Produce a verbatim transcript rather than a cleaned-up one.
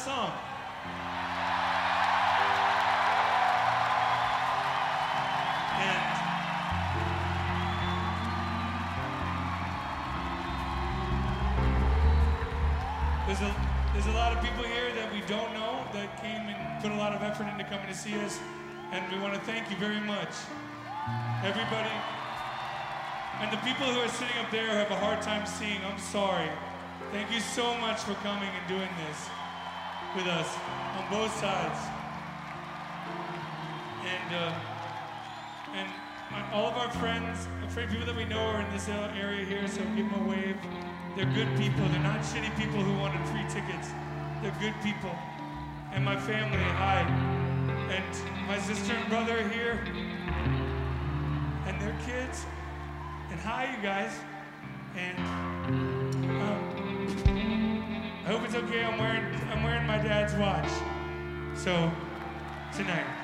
song. And there's a there's a lot of people here that we don't know that came and put a lot of effort into coming to see us, and we want to thank you very much, everybody. And the people who are sitting up there who have a hard time seeing, I'm sorry. Thank you so much for coming and doing this with us on both sides. And uh, and all of our friends, afraid people that we know are in this area here, so give them a wave. They're good people. They're not shitty people who wanted free tickets. They're good people. And my family, hi. And my sister and brother are here. And their kids. And hi, you guys. And um, I hope it's okay. I'm wearing I'm wearing my dad's watch. So tonight.